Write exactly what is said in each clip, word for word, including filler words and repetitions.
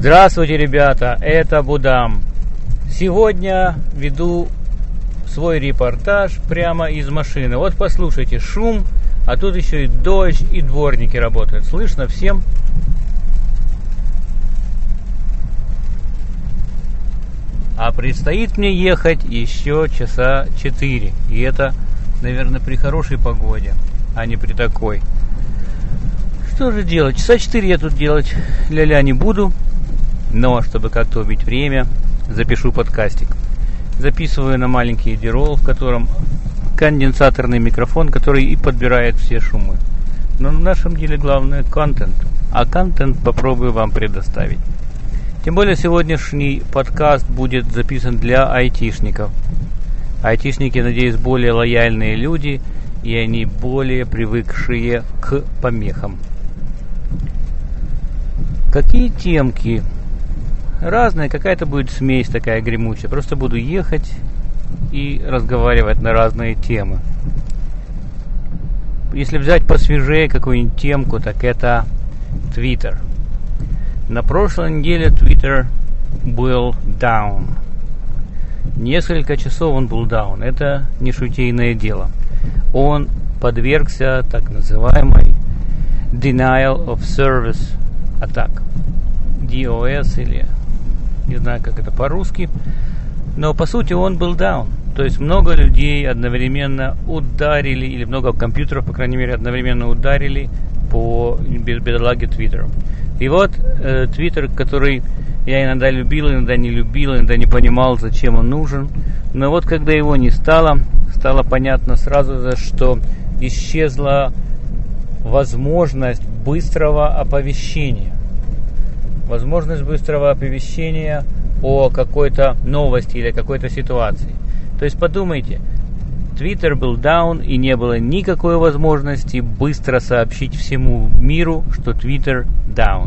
Здравствуйте, ребята, это Будам. Сегодня веду свой репортаж прямо из машины. Вот послушайте, шум, а тут еще и дождь, и дворники работают. Слышно всем? А предстоит мне ехать еще часа четыре. И это, наверное, при хорошей погоде, а не при такой. Что же делать? Часа четыре я тут делать ля-ля не буду. Но, чтобы как-то убить время, запишу подкастик. Записываю на маленький дирол, в котором конденсаторный микрофон, который и подбирает все шумы. Но в нашем деле главное контент. А контент попробую вам предоставить. Тем более сегодняшний подкаст будет записан для айтишников. Айтишники, надеюсь, более лояльные люди, и они более привыкшие к помехам. Какие темки? Разные, какая-то будет смесь такая гремучая. Просто буду ехать и разговаривать на разные темы. Если взять посвежее какую-нибудь темку, так это Twitter. На прошлой неделе Twitter был down. Несколько часов он был down. Это не шутейное дело. Он подвергся так называемой Denial of Service Attack. ди о эс или не знаю, как это по-русски. Но по сути он был down. То есть много людей одновременно ударили, или много компьютеров, по крайней мере, одновременно ударили по бедолаге Twitter. И вот э, Twitter, который я иногда любил, иногда не любил, иногда не понимал, зачем он нужен. Но вот когда его не стало, стало понятно сразу же, что исчезла возможность быстрого оповещения. Возможность быстрого оповещения о какой-то новости или какой-то ситуации. То есть подумайте, Twitter был down, и не было никакой возможности быстро сообщить всему миру, что Twitter down.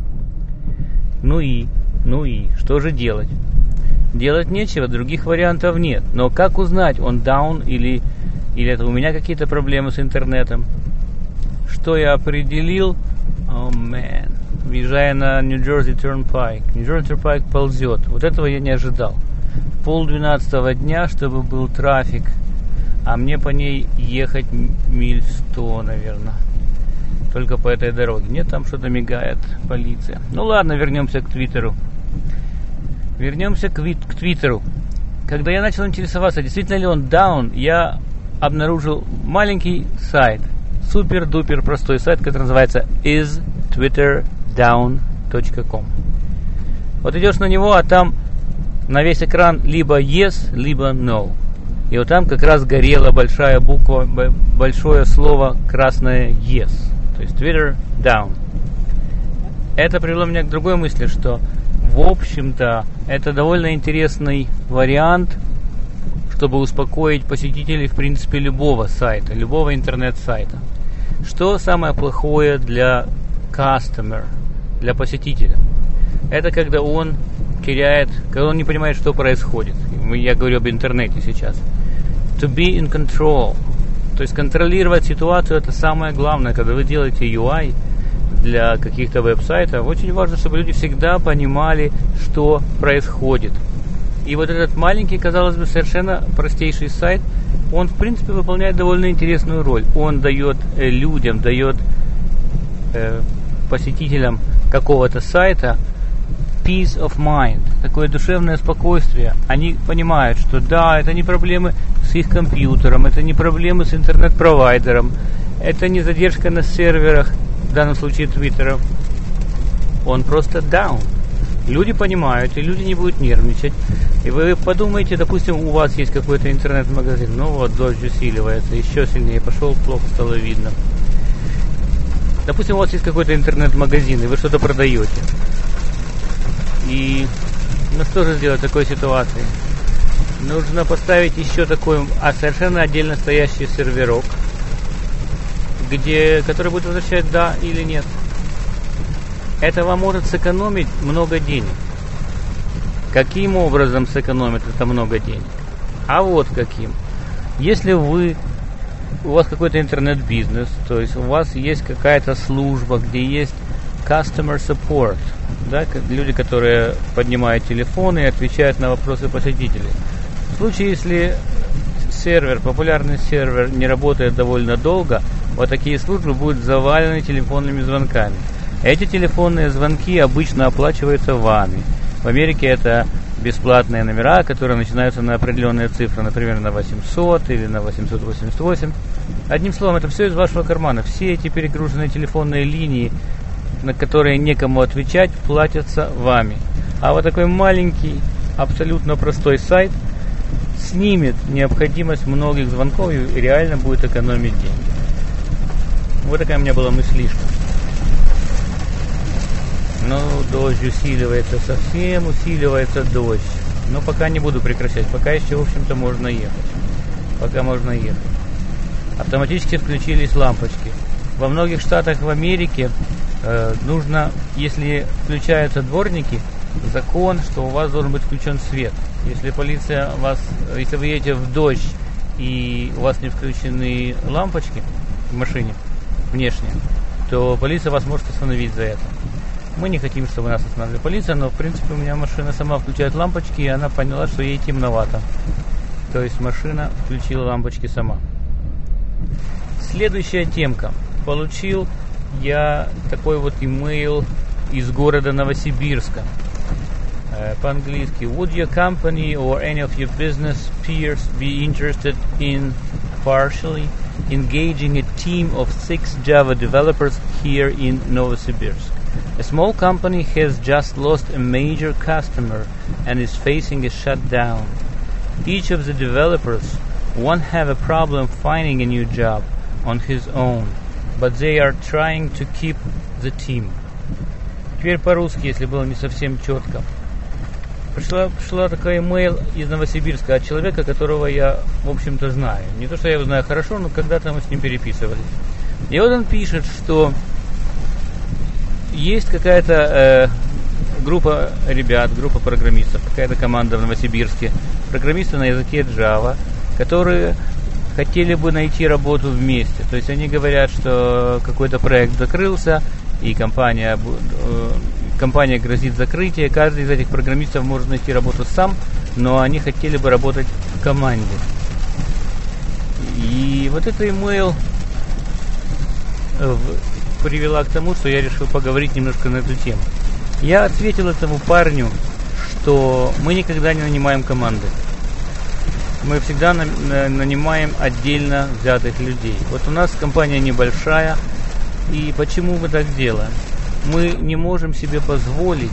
Ну и, ну и, что же делать? Делать нечего, других вариантов нет. Но как узнать, он down или, или это у меня какие-то проблемы с интернетом? Что я определил? О, oh, man. Въезжая на New Jersey Turnpike. New Jersey Turnpike ползет. Вот этого я не ожидал. Пол двенадцатого дня, чтобы был трафик. А мне по ней ехать миль сто, наверное. Только по этой дороге. Нет, там что-то мигает полиция. Ну ладно, вернемся к Твиттеру. Вернемся к, ви- к Твиттеру. Когда я начал интересоваться, действительно ли он down, я обнаружил маленький сайт. Супер-дупер простой сайт, который называется is twitter down точка com. Вот идешь на него, а там на весь экран либо yes, либо no. И вот там как раз горела большая буква, большое слово красное yes. То есть Twitter down. Это привело меня к другой мысли, что в общем-то это довольно интересный вариант, чтобы успокоить посетителей в принципе любого сайта, любого интернет-сайта. Что самое плохое для customer, для посетителя? Это когда он теряет, когда он не понимает, что происходит. Я говорю об интернете сейчас. To be in control. То есть контролировать ситуацию — это самое главное. Когда вы делаете ю ай для каких-то веб-сайтов, очень важно, чтобы люди всегда понимали, что происходит. И вот этот маленький, казалось бы, совершенно простейший сайт, он, в принципе, выполняет довольно интересную роль. Он дает э, людям, дает э, посетителям какого-то сайта peace of mind, такое душевное спокойствие. Они понимают, что да, это не проблемы с их компьютером, это не проблемы с интернет-провайдером, это не задержка на серверах, в данном случае Твиттера. Он просто down. Люди понимают, и люди не будут нервничать. И вы подумаете, допустим, у вас есть какой-то интернет-магазин, ну вот дождь усиливается, еще сильнее пошел, плохо стало видно. Допустим, у вас есть какой-то интернет-магазин, и вы что-то продаете. И ну что же сделать в такой ситуации? Нужно поставить еще такой, а совершенно отдельно стоящий серверок, где, который будет возвращать да или нет. Это вам может сэкономить много денег. Каким образом сэкономит это много денег? А вот каким. Если вы у вас какой-то интернет-бизнес, то есть у вас есть какая-то служба, где есть customer support, да, люди, которые поднимают телефоны и отвечают на вопросы посетителей. В случае, если сервер, популярный сервер не работает довольно долго, вот такие службы будут завалены телефонными звонками. Эти телефонные звонки обычно оплачиваются вами. В Америке это бесплатные номера, которые начинаются на определенные цифры, например, на восемьсот или на восемьсот восемьдесят восемь. Одним словом, это все из вашего кармана. Все эти перегруженные телефонные линии, на которые некому отвечать, платятся вами. А вот такой маленький, абсолютно простой сайт снимет необходимость многих звонков и реально будет экономить деньги. Вот такая у меня была мыслишка. Ну, дождь усиливается, совсем усиливается дождь. Но пока не буду прекращать, пока еще, в общем-то, можно ехать. Пока можно ехать. Автоматически включились лампочки. Во многих штатах в Америке э, нужно, если включаются дворники, закон, что у вас должен быть включен свет. Если полиция вас, если вы едете в дождь и у вас не включены лампочки в машине внешние, то полиция вас может остановить за это. Мы не хотим, чтобы нас останавливала полиция, но в принципе у меня машина сама включает лампочки, и она поняла, что ей темновато. То есть машина включила лампочки сама. Следующая темка. Получил я такой вот имейл из города Новосибирска. По-английски. Would your company or any of your business peers be interested in partially engaging a team of six Java developers here in Novosibirsk? A small company has just lost a major customer and is facing a shutdown. Each of the developers won't have a problem finding a new job on his own, but they are trying to keep the team. Теперь по-русски, если было не совсем четко. Пришла, пришла такая имейл из Новосибирска от человека, которого я, в общем-то, знаю. Не то, что я его знаю хорошо, но когда-то мы с ним переписывались. И вот он пишет, что есть какая-то э, группа ребят, группа программистов, какая-то команда в Новосибирске, программисты на языке Java, которые хотели бы найти работу вместе. То есть они говорят, что какой-то проект закрылся, и компания, э, компания грозит закрытие. Каждый из этих программистов может найти работу сам, но они хотели бы работать в команде. И вот это имейл привела к тому, что я решил поговорить немножко на эту тему. Я ответил этому парню, что мы никогда не нанимаем команды. Мы всегда на, на, нанимаем отдельно взятых людей. Вот у нас компания небольшая, и почему мы так делаем? Мы не можем себе позволить,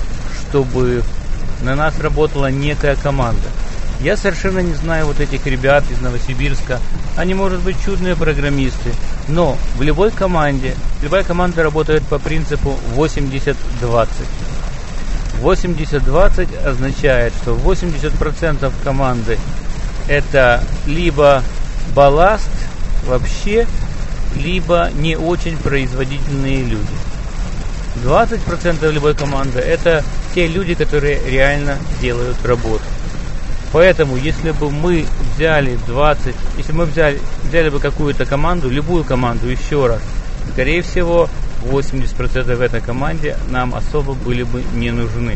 чтобы на нас работала некая команда. Я совершенно не знаю вот этих ребят из Новосибирска. Они, может быть, чудные программисты, но в любой команде, любая команда работает по принципу восемьдесят двадцать. восемьдесят двадцать означает, что восемьдесят процентов команды это либо балласт вообще, либо не очень производительные люди. двадцать процентов любой команды это те люди, которые реально делают работу. Поэтому, если бы мы взяли двадцать, если мы взяли, взяли бы какую-то команду, любую команду, еще раз, скорее всего, восемьдесят процентов в этой команде нам особо были бы не нужны.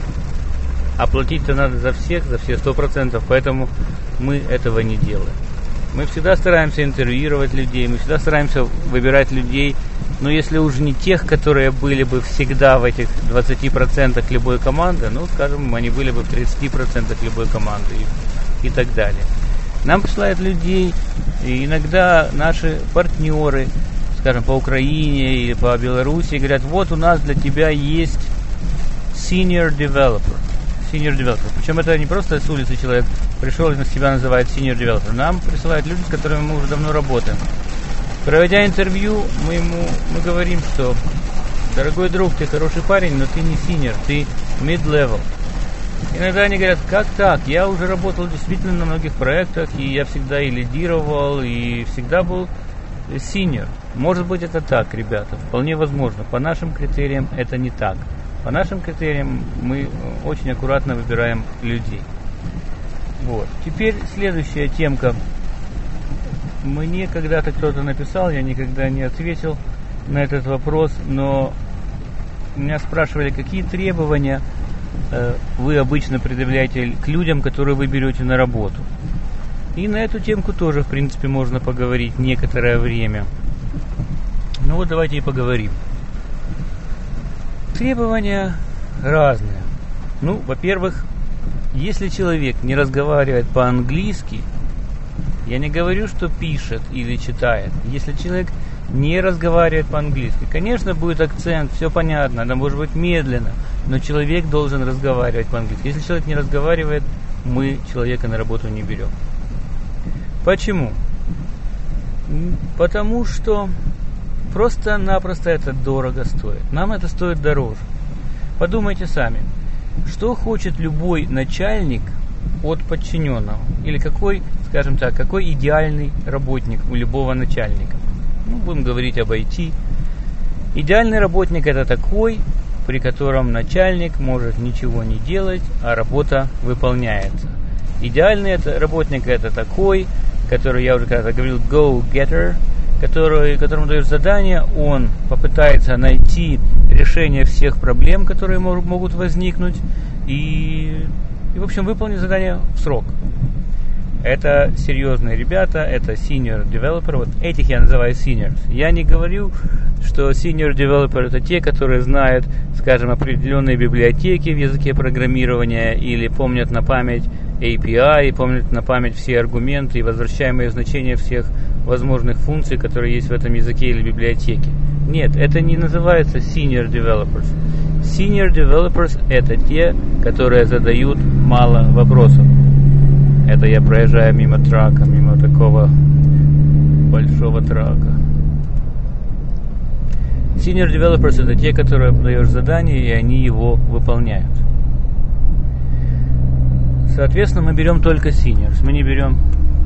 А платить-то надо за всех, за все сто процентов, поэтому мы этого не делаем. Мы всегда стараемся интервьюировать людей, мы всегда стараемся выбирать людей, но если уже не тех, которые были бы всегда в этих двадцати процентах любой команды, ну, скажем, они были бы в тридцати процентах любой команды и, и так далее. Нам присылают людей, и иногда наши партнеры, скажем, по Украине или по Беларуси, говорят, вот у нас для тебя есть senior developer. Senior developer. Причем это не просто с улицы человек пришел и себя называет senior developer. Нам присылают люди, с которыми мы уже давно работаем. Проведя интервью, мы ему мы говорим, что дорогой друг, ты хороший парень, но ты не senior, ты mid-level. Иногда они говорят, как так? Я уже работал действительно на многих проектах, и я всегда и лидировал, и всегда был senior. Может быть, это так, ребята, вполне возможно. По нашим критериям это не так. По нашим критериям мы очень аккуратно выбираем людей. Вот. Теперь следующая темка. Мне когда-то кто-то написал, я никогда не ответил на этот вопрос, но меня спрашивали, какие требования э, вы обычно предъявляете к людям, которые вы берете на работу. И на эту темку тоже, в принципе, можно поговорить некоторое время. Ну вот давайте и поговорим. Требования разные. Ну, во-первых, если человек не разговаривает по-английски, я не говорю, что пишет или читает. Если человек не разговаривает по-английски, конечно, будет акцент, все понятно, это может быть медленно, но человек должен разговаривать по-английски. Если человек не разговаривает, мы человека на работу не берем. Почему? Потому что просто-напросто это дорого стоит. Нам это стоит дороже. Подумайте сами, что хочет любой начальник от подчиненного? Или какой, скажем так, какой идеальный работник у любого начальника? Ну, будем говорить об ай ти. Идеальный работник — это такой, при котором начальник может ничего не делать, а работа выполняется. Идеальный это, работник — это такой, который, я уже когда-то говорил, go-getter, который, которому даешь задание, он попытается найти решение всех проблем, которые могут возникнуть, и, и в общем, выполнить задание в срок. Это серьезные ребята, это senior developer, вот этих я называю seniors. Я не говорю, что senior developer это те, которые знают, скажем, определенные библиотеки в языке программирования или помнят на память эй пи ай, помнят на память все аргументы и возвращаемые значения всех возможных функций, которые есть в этом языке или библиотеке. Нет, это не называется senior developers. Senior developers это те, которые задают мало вопросов. Это я проезжаю мимо трака, мимо такого большого трака. Senior developers это те, которые даешь задание, и они его выполняют. Соответственно, мы берем только seniors. Мы не берем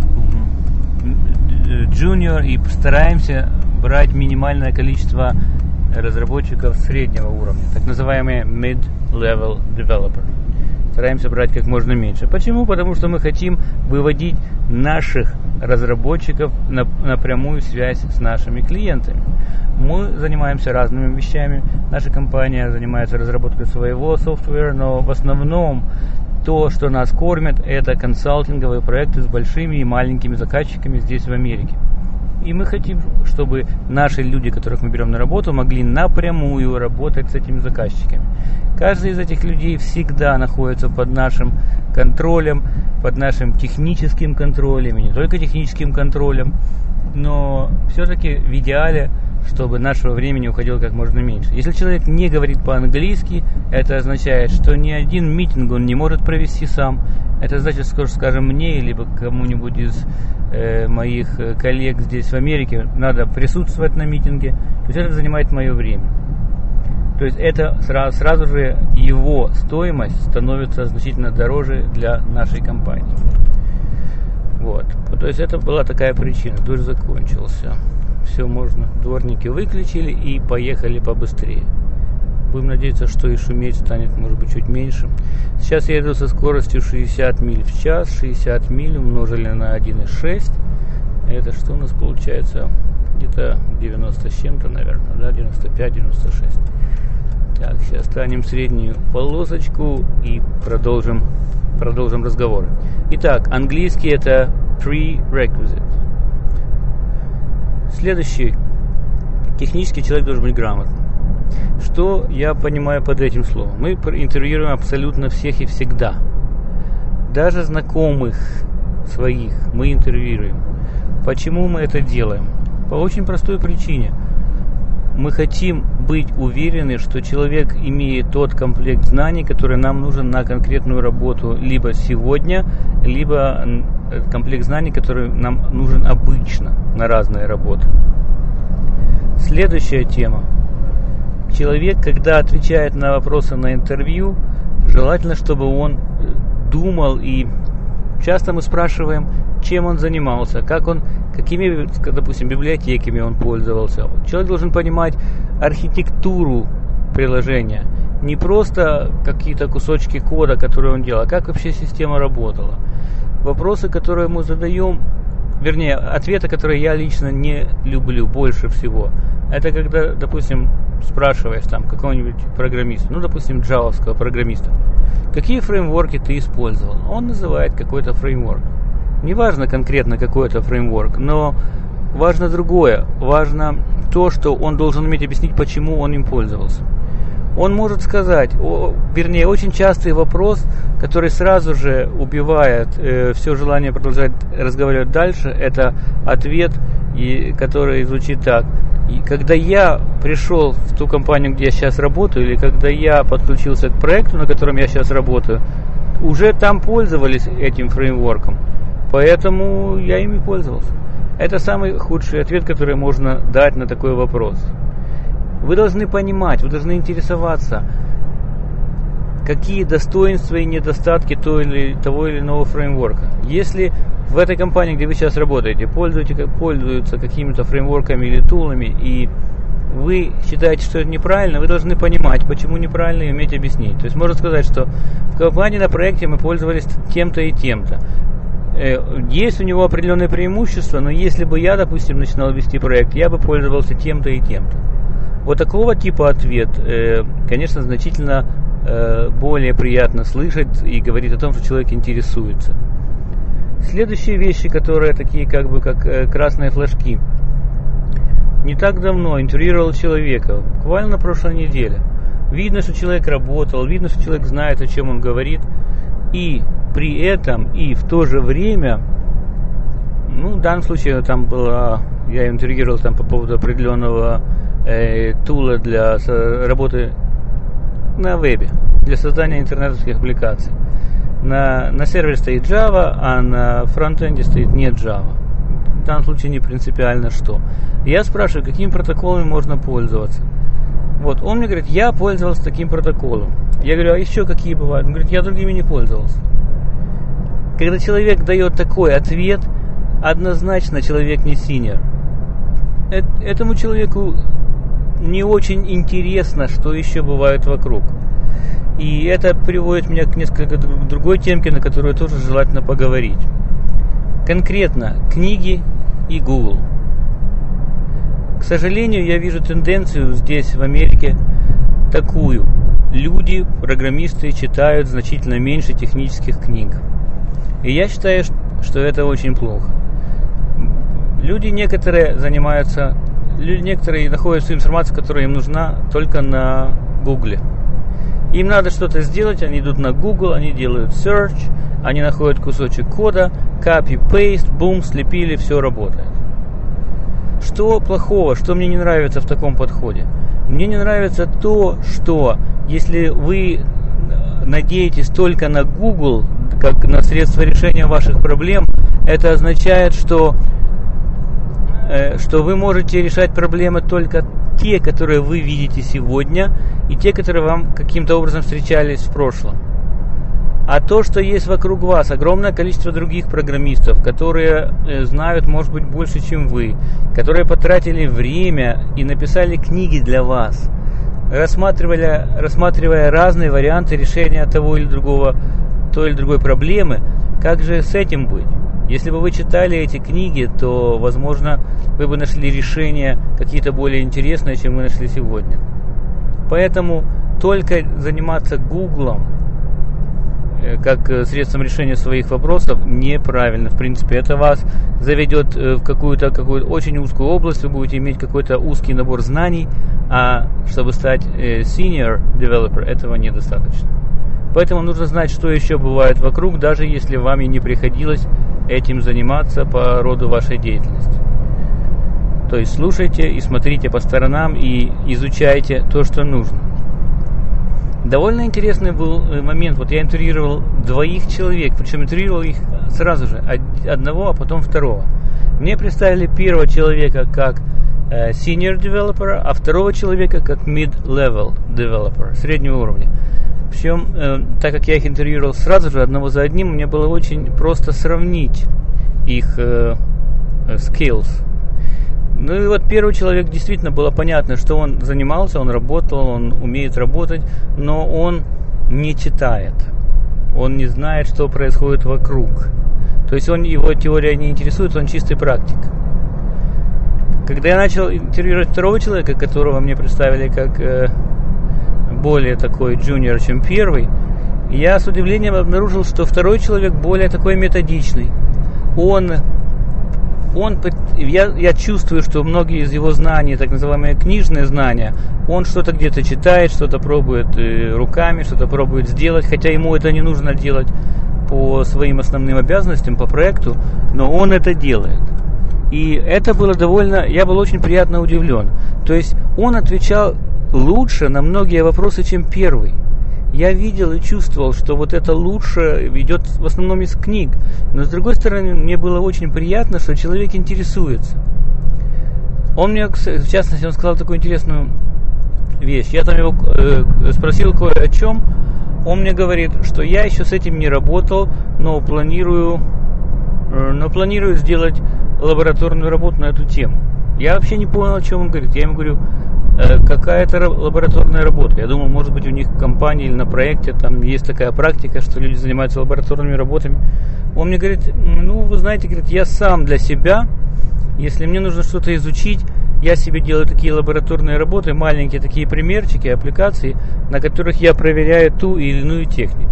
junior и стараемся брать минимальное количество разработчиков среднего уровня, так называемые mid-level developer. Стараемся брать как можно меньше. Почему? Потому что мы хотим выводить наших разработчиков на, на прямую связь с нашими клиентами. Мы занимаемся разными вещами. Наша компания занимается разработкой своего софтвера, но в основном то, что нас кормит, это консалтинговые проекты с большими и маленькими заказчиками здесь в Америке. И мы хотим, чтобы наши люди, которых мы берем на работу, могли напрямую работать с этими заказчиками. Каждый из этих людей всегда находится под нашим контролем, под нашим техническим контролем, и не только техническим контролем, но все-таки в идеале, чтобы нашего времени уходило как можно меньше. Если человек не говорит по-английски, это означает, что ни один митинг он не может провести сам. Это значит, что, скажем, мне, либо кому-нибудь из э, моих коллег здесь в Америке надо присутствовать на митинге. То есть это занимает мое время. То есть это сразу, сразу же его стоимость становится значительно дороже для нашей компании. Вот. То есть это была такая причина. Дождь закончился. Все можно. Дворники выключили и поехали побыстрее. Будем надеяться, что и шуметь станет, может быть, чуть меньше. Сейчас я иду со скоростью шестьдесят миль в час. шестьдесят миль умножили на один и шесть. Это что у нас получается? Где-то девяносто с чем-то, наверное. Да, девяносто пять - девяносто шесть. Так, сейчас станем среднюю полосочку и продолжим, продолжим разговор. Итак, английский это prerequisite. Следующий. Технический человек должен быть грамотным. Что я понимаю под этим словом? Мы интервьюируем абсолютно всех и всегда. Даже знакомых своих мы интервьюируем. Почему мы это делаем? По очень простой причине. Мы хотим быть уверены, что человек имеет тот комплект знаний, который нам нужен на конкретную работу либо сегодня, либо комплект знаний, который нам нужен обычно на разные работы. Следующая тема. Человек, когда отвечает на вопросы на интервью, желательно, чтобы он думал, и часто мы спрашиваем, чем он занимался, как он, какими, допустим, библиотеками он пользовался. Человек должен понимать архитектуру приложения, не просто какие-то кусочки кода, которые он делал, а как вообще система работала. Вопросы, которые мы задаем, вернее, ответы, которые я лично не люблю больше всего, это когда, допустим, спрашиваешь там какого-нибудь программиста, ну, допустим, джавовского программиста, какие фреймворки ты использовал? Он называет какой-то фреймворк. Неважно конкретно какой-то фреймворк, но важно другое. Важно то, что он должен уметь объяснить, почему он им пользовался. Он может сказать, о, вернее, очень частый вопрос, который сразу же убивает э, все желание продолжать разговаривать дальше, это ответ, и, который звучит так. И когда я пришел в ту компанию, где я сейчас работаю, или когда я подключился к проекту, на котором я сейчас работаю, уже там пользовались этим фреймворком, поэтому я ими пользовался. Это самый худший ответ, который можно дать на такой вопрос. Вы должны понимать, вы должны интересоваться, какие достоинства и недостатки того или, того или иного фреймворка. Если в этой компании, где вы сейчас работаете, пользуются какими-то фреймворками или тулами, и вы считаете, что это неправильно, вы должны понимать, почему неправильно, и уметь объяснить. То есть можно сказать, что в компании на проекте мы пользовались тем-то и тем-то. Есть у него определенные преимущества, но если бы я, допустим, начинал вести проект, я бы пользовался тем-то и тем-то. Вот такого типа ответ, конечно, значительно более приятно слышать и говорит о том, что человек интересуется. Следующие вещи, которые такие как бы как красные флажки. Не так давно интервьюировал человека, буквально на прошлой неделе. Видно, что человек работал, видно, что человек знает, о чем он говорит. И при этом, и в то же время, ну, в данном случае там было, я интервьюировал там по поводу определенного э, тула для со, работы на вебе, для создания интернетовских аппликаций. На, на сервере стоит Java, а на фронтенде стоит не Java. В данном случае не принципиально что. Я спрашиваю, какими протоколами можно пользоваться. Вот, он мне говорит, я пользовался таким протоколом. Я говорю, а еще какие бывают? Он говорит, я другими не пользовался. Когда человек дает такой ответ, однозначно человек не синьор. Этому человеку не очень интересно, что еще бывает вокруг. И это приводит меня к несколько другой темке, на которую тоже желательно поговорить. Конкретно книги и Google. К сожалению, я вижу тенденцию здесь, в Америке, такую. Люди, программисты, читают значительно меньше технических книг. И я считаю, что это очень плохо. Люди некоторые занимаются, люди некоторые находят всю информацию, которая им нужна, только на Гугле. Им надо что-то сделать, они идут на Google, они делают search, они находят кусочек кода, copy-paste, бум, слепили, все работает. Что плохого, что мне не нравится в таком подходе? Мне не нравится то, что если вы надеетесь только на Google, как на средство решения ваших проблем, это означает, что, э, что вы можете решать проблемы только те, которые вы видите сегодня, и те, которые вам каким-то образом встречались в прошлом. А то, что есть вокруг вас, огромное количество других программистов, которые э, знают, может быть, больше, чем вы, которые потратили время и написали книги для вас, рассматривая, рассматривая разные варианты решения того или другого, той или другой проблемы, как же с этим быть? Если бы вы читали эти книги, то, возможно, вы бы нашли решения какие-то более интересные, чем вы нашли сегодня. Поэтому только заниматься Гуглом как средством решения своих вопросов неправильно. В принципе, это вас заведет в какую-то, какую-то очень узкую область, вы будете иметь какой-то узкий набор знаний, а чтобы стать senior developer, этого недостаточно. Поэтому нужно знать, что еще бывает вокруг, даже если вам и не приходилось этим заниматься по роду вашей деятельности. То есть слушайте и смотрите по сторонам и изучайте то, что нужно. Довольно интересный был момент. Вот я интервьюировал двоих человек, причем интервьюировал их сразу же, одного, а потом второго. Мне представили первого человека как э, senior developer, а второго человека как mid-level developer, среднего уровня. Причем, э, так как я их интервьюировал сразу же, одного за одним, мне было очень просто сравнить их э, skills. Ну и вот первый человек, действительно было понятно, что он занимался, он работал, он умеет работать, но он не читает. Он не знает, что происходит вокруг. То есть он, его теория не интересует, он чистый практик. Когда я начал интервьюировать второго человека, которого мне представили как э, более такой джуниор, чем первый, я с удивлением обнаружил, что второй человек более такой методичный. Он, он я, я чувствую, что многие из его знаний, так называемые книжные знания, он что-то где-то читает, что-то пробует э, руками, что-то пробует сделать, хотя ему это не нужно делать по своим основным обязанностям, по проекту, но он это делает. И это было довольно, я был очень приятно удивлен. То есть он отвечал лучше на многие вопросы, чем первый. Я видел и чувствовал, что вот это лучше идет в основном из книг. Но с другой стороны, мне было очень приятно, что человек интересуется. Он мне, в частности, он сказал такую интересную вещь. Я там его э, спросил кое о чем. Он мне говорит, что я еще с этим не работал, но планирую, э, но планирую сделать лабораторную работу на эту тему. Я вообще не понял, о чем он говорит. Я ему говорю, э, какая-то лабораторная работа. Я думал, может быть, у них в компании или на проекте там есть такая практика, что люди занимаются лабораторными работами. Он мне говорит, ну, вы знаете, говорит, я сам для себя, если мне нужно что-то изучить, я себе делаю такие лабораторные работы, маленькие такие примерчики, аппликации, на которых я проверяю ту или иную технику.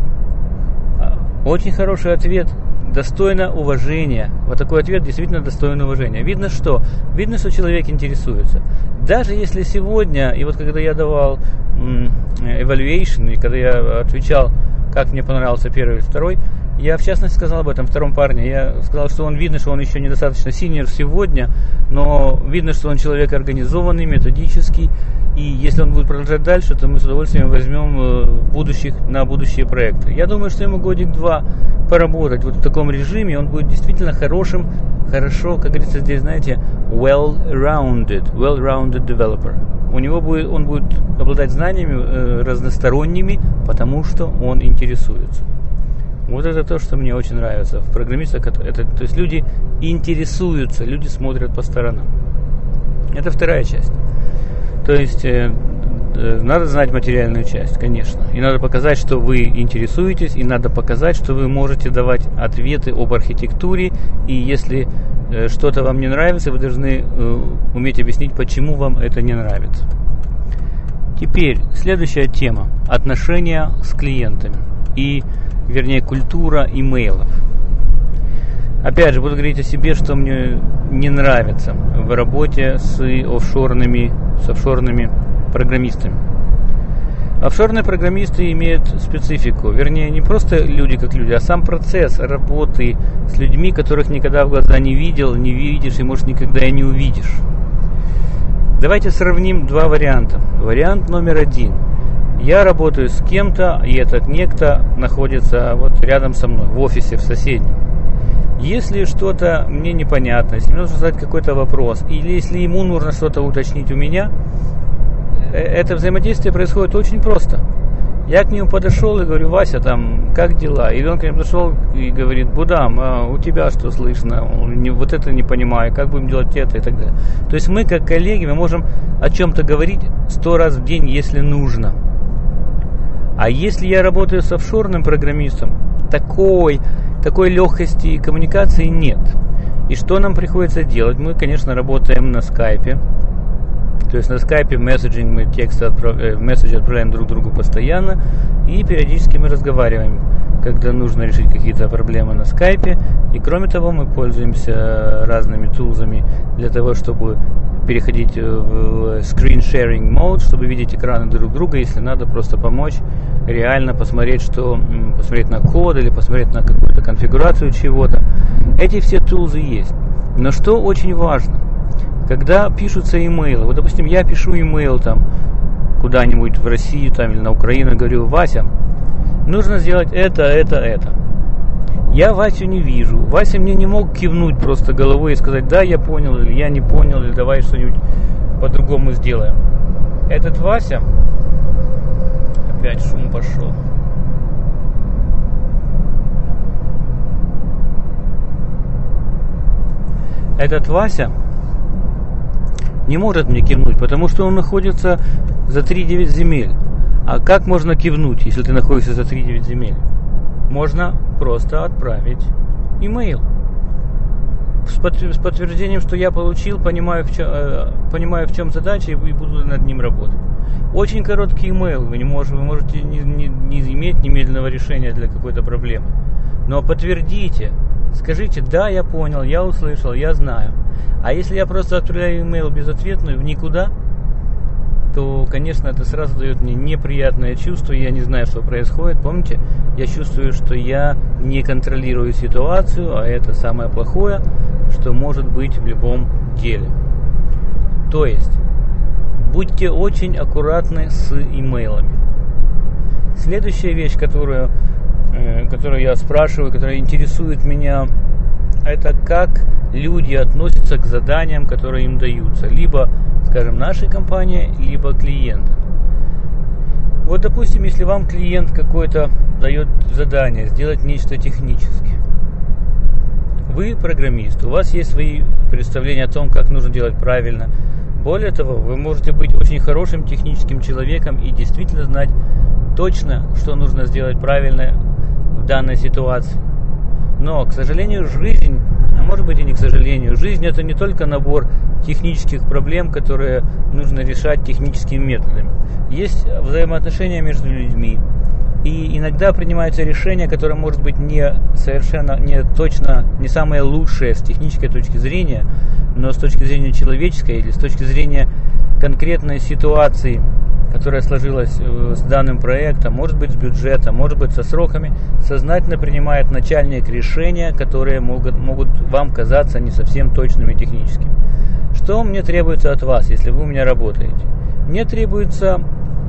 Очень хороший ответ. Достойно уважения. Вот такой ответ действительно достоин уважения. Видно что? Видно, что человек интересуется. Даже если сегодня, и вот когда я давал evaluation, и когда я отвечал, как мне понравился первый или второй, я в частности сказал об этом втором парне. Я сказал, что он видно, что он еще недостаточно синьор сегодня, но видно, что он человек организованный, методический. И если он будет продолжать дальше, то мы с удовольствием возьмем будущих на будущие проекты. Я думаю, что ему годик-два поработать вот в таком режиме, он будет действительно хорошим, хорошо, как говорится здесь, знаете, well-rounded, well-rounded developer. У него будет, он будет обладать знаниями э, разносторонними, потому что он интересуется. Вот это то, что мне очень нравится в программистах. Это, это, то есть люди интересуются, люди смотрят по сторонам. Это вторая часть. То есть э, э, надо знать материальную часть, конечно. И надо показать, что вы интересуетесь, и надо показать, что вы можете давать ответы об архитектуре. И если э, что-то вам не нравится, вы должны э, уметь объяснить, почему вам это не нравится. Теперь следующая тема. Отношения с клиентами. И, вернее, культура имейлов. Опять же, буду говорить о себе, что мне не нравится в работе с офшорными, с офшорными программистами. Офшорные программисты имеют специфику. Вернее, не просто люди как люди, а сам процесс работы с людьми, которых никогда в глаза не видел, не видишь и, может, никогда и не увидишь. Давайте сравним два варианта. Вариант номер один. Я работаю с кем-то, и этот некто находится вот рядом со мной, в офисе, в соседнем. Если что-то мне непонятно, если мне нужно задать какой-то вопрос, или если ему нужно что-то уточнить у меня, это взаимодействие происходит очень просто. Я к нему подошел и говорю: Вася, там, как дела? Или он к нему подошел и говорит: Будам, а у тебя что слышно? Вот это не понимаю, как будем делать это и так далее. То есть мы, как коллеги, мы можем о чем-то говорить сто раз в день, если нужно. А если я работаю с офшорным программистом, такой, такой легкости коммуникации нет. И что нам приходится делать? Мы, конечно, работаем на скайпе. То есть на скайпе месседжинг, мы тексты отправляем, месседжи отправляем друг другу постоянно. И периодически мы разговариваем, когда нужно решить какие-то проблемы на скайпе. И кроме того, мы пользуемся разными тулзами для того, чтобы переходить в screen sharing mode, чтобы видеть экраны друг друга, если надо просто помочь, реально посмотреть, что, посмотреть на код или посмотреть на какую-то конфигурацию чего-то. Эти все тулзы есть. Но что очень важно, когда пишутся имейлы, вот, допустим, я пишу имейл там куда-нибудь в Россию там, или на Украину, говорю: Вася, нужно сделать это, это, это. Я Васю не вижу. Вася мне не мог кивнуть просто головой и сказать: да, я понял, или я не понял, или давай что-нибудь по-другому сделаем. Этот Вася... Опять шум пошел. Этот Вася не может мне кивнуть, потому что он находится за три-девять земель. А как можно кивнуть, если ты находишься за три-девять земель? Можно просто отправить имейл с подтверждением, что я получил, понимаю в чем, э, понимаю, в чем задача, и буду над ним работать. Очень короткий имейл, вы, не можете, вы можете не, не, не иметь немедленного решения для какой-то проблемы. Но подтвердите, скажите: да, я понял, я услышал, я знаю. А если я просто отправляю имейл безответную в никуда, то, конечно, это сразу дает мне неприятное чувство, я не знаю, что происходит. Помните, я чувствую, что я не контролирую ситуацию, а это самое плохое, что может быть в любом деле. То есть, будьте очень аккуратны с имейлами. Следующая вещь, которую, э, которую я спрашиваю, которая интересует меня, это как люди относятся к заданиям, которые им даются. Либо, скажем, нашей компании, либо клиента. Вот, допустим, если вам клиент какой-то дает задание сделать нечто технически. Вы программист, у вас есть свои представления о том, как нужно делать правильно. Более того, вы можете быть очень хорошим техническим человеком и действительно знать точно, что нужно сделать правильно в данной ситуации. Но, к сожалению, жизнь, а может быть и не к сожалению, жизнь это не только набор технических проблем, которые нужно решать техническими методами. Есть взаимоотношения между людьми. И иногда принимаются решения, которые, может быть, не совершенно, не точно, не самые лучшие с технической точки зрения, но с точки зрения человеческой или с точки зрения конкретной ситуации, которая сложилась с данным проектом, может быть с бюджетом, может быть со сроками, сознательно принимает начальник решения, которые могут, могут вам казаться не совсем точными технически. Что мне требуется от вас, если вы у меня работаете? Мне требуется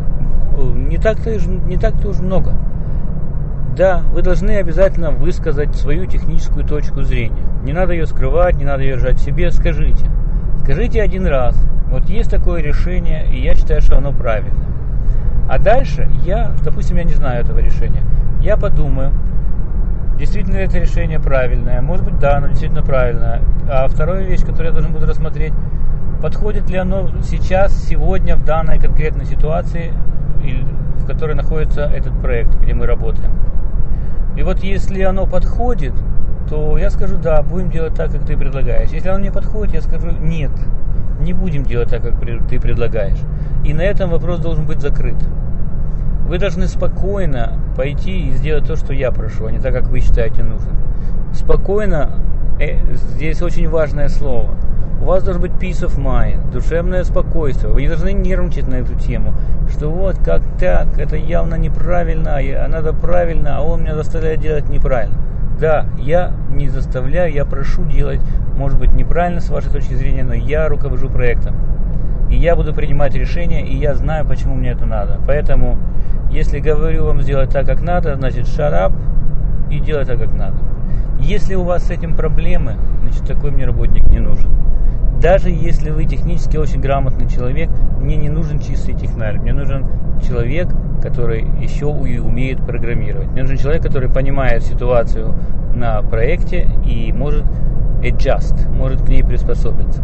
не так-то, не так-то уж много. Да, вы должны обязательно высказать свою техническую точку зрения. Не надо ее скрывать, не надо ее держать в себе. Скажите. Скажите один раз. Вот есть такое решение, и я считаю, что оно правильно. А дальше я, допустим, я не знаю этого решения. Я подумаю, действительно ли это решение правильное. Может быть, да, оно действительно правильное. А вторая вещь, которую я должен буду рассмотреть, подходит ли оно сейчас, сегодня, в данной конкретной ситуации, в которой находится этот проект, где мы работаем. И вот если оно подходит, то я скажу: да, будем делать так, как ты предлагаешь. Если оно не подходит, я скажу: нет, не будем делать так, как ты предлагаешь. И на этом вопрос должен быть закрыт. Вы должны спокойно пойти и сделать то, что я прошу, а не так, как вы считаете нужным. Спокойно, э, здесь очень важное слово. У вас должен быть peace of mind, душевное спокойствие. Вы не должны нервничать на эту тему, что вот как так, это явно неправильно, а надо правильно, а он меня заставляет делать неправильно. Да, я не заставляю, я прошу делать, может быть, неправильно с вашей точки зрения, но я руковожу проектом. И я буду принимать решения, и я знаю, почему мне это надо. Поэтому, если говорю вам сделать так, как надо, значит, shut up и делай так, как надо. Если у вас с этим проблемы, значит, такой мне работник не нужен. Даже если вы технически очень грамотный человек, мне не нужен чистый технарь. Мне нужен человек, который еще и умеет программировать. Мне нужен человек, который понимает ситуацию на проекте и может adjust, может к ней приспособиться.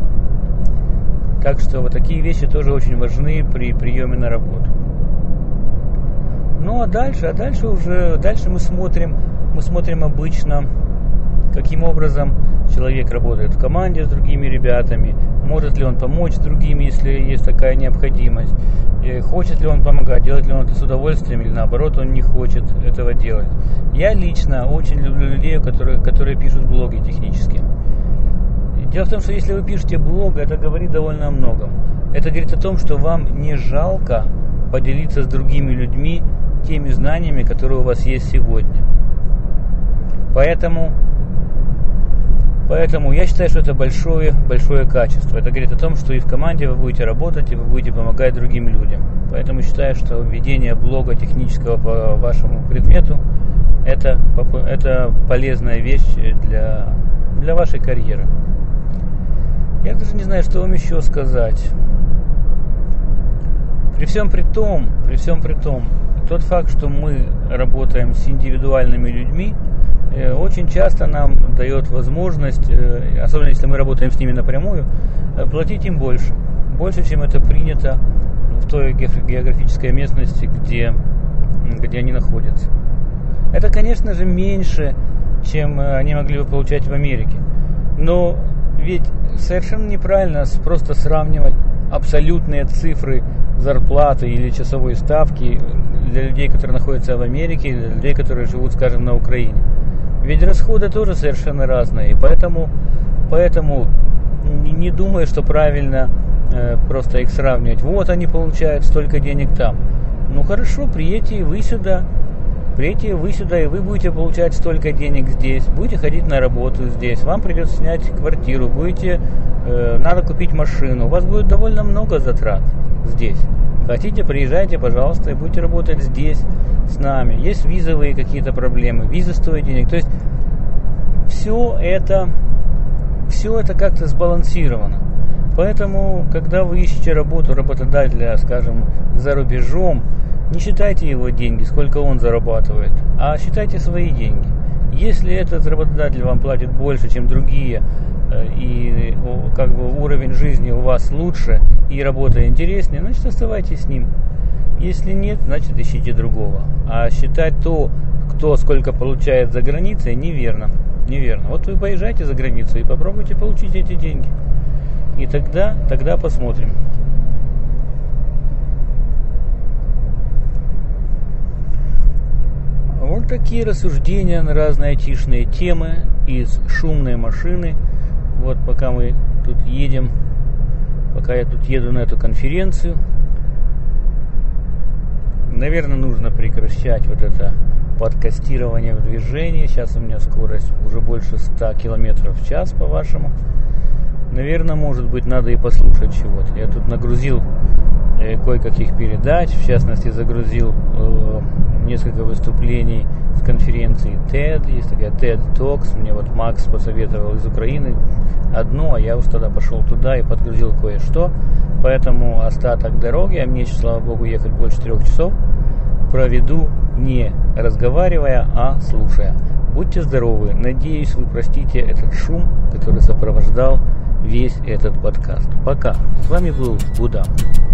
Так что вот такие вещи тоже очень важны при приеме на работу. Ну а дальше, а дальше уже, дальше мы смотрим, мы смотрим обычно, каким образом человек работает в команде с другими ребятами, может ли он помочь другими, если есть такая необходимость, и хочет ли он помогать, делает ли он это с удовольствием или наоборот он не хочет этого делать. Я лично очень люблю людей, которые, которые пишут блоги технические. Дело в том, что если вы пишете блог, это говорит довольно о многом. Это говорит о том, что вам не жалко поделиться с другими людьми теми знаниями, которые у вас есть сегодня. Поэтому Поэтому я считаю, что это большое, большое качество. Это говорит о том, что и в команде вы будете работать, и вы будете помогать другим людям. Поэтому считаю, что введение блога технического по вашему предмету это, это полезная вещь для, для вашей карьеры. Я даже не знаю, что вам еще сказать. При всем при том, при всем при том, тот факт, что мы работаем с индивидуальными людьми, очень часто нам дает возможность, особенно если мы работаем с ними напрямую, платить им больше. Больше, чем это принято в той географической местности, где, где они находятся. Это, конечно же, меньше, чем они могли бы получать в Америке. Но ведь совершенно неправильно просто сравнивать абсолютные цифры зарплаты или часовой ставки для людей, которые находятся в Америке, и для людей, которые живут, скажем, на Украине. Ведь расходы тоже совершенно разные, и поэтому, поэтому не думаю, что правильно э, просто их сравнивать. Вот они получают столько денег там. Ну хорошо, приедете и вы сюда. Приедете вы сюда, и вы будете получать столько денег здесь. Будете ходить на работу здесь. Вам придется снять квартиру. Будете, э, надо купить машину. У вас будет довольно много затрат здесь. Хотите, приезжайте, пожалуйста, и будете работать здесь с нами. Есть визовые какие-то проблемы. Виза стоит денег. То есть все это, все это как-то сбалансировано. Поэтому, когда вы ищете работу работодателя, скажем, за рубежом, не считайте его деньги, сколько он зарабатывает, а считайте свои деньги. Если этот работодатель вам платит больше, чем другие, и как бы уровень жизни у вас лучше, и работа интереснее, значит, оставайтесь с ним. Если нет, значит, ищите другого. А считать то, кто сколько получает за границей, неверно. Неверно. Вот вы поезжайте за границу и попробуйте получить эти деньги. И тогда, тогда посмотрим. Вот такие рассуждения на разные айтишные темы из шумной машины. Вот пока мы тут едем, пока я тут еду на эту конференцию, наверное, нужно прекращать вот это подкастирование в движении. Сейчас у меня скорость уже больше ста километров в час, по-вашему. Наверное, может быть, надо и послушать чего-то. Я тут нагрузил э, кое-каких передач, в частности, загрузил э, несколько выступлений с конференции тед, есть такая тед Talks, мне вот Макс посоветовал из Украины одну, а я уж тогда пошел туда и подгрузил кое-что, поэтому остаток дороги, а мне еще, слава богу, ехать больше трех часов, проведу не разговаривая, а слушая. Будьте здоровы, надеюсь, вы простите этот шум, который сопровождал весь этот подкаст. Пока. С вами был Будам.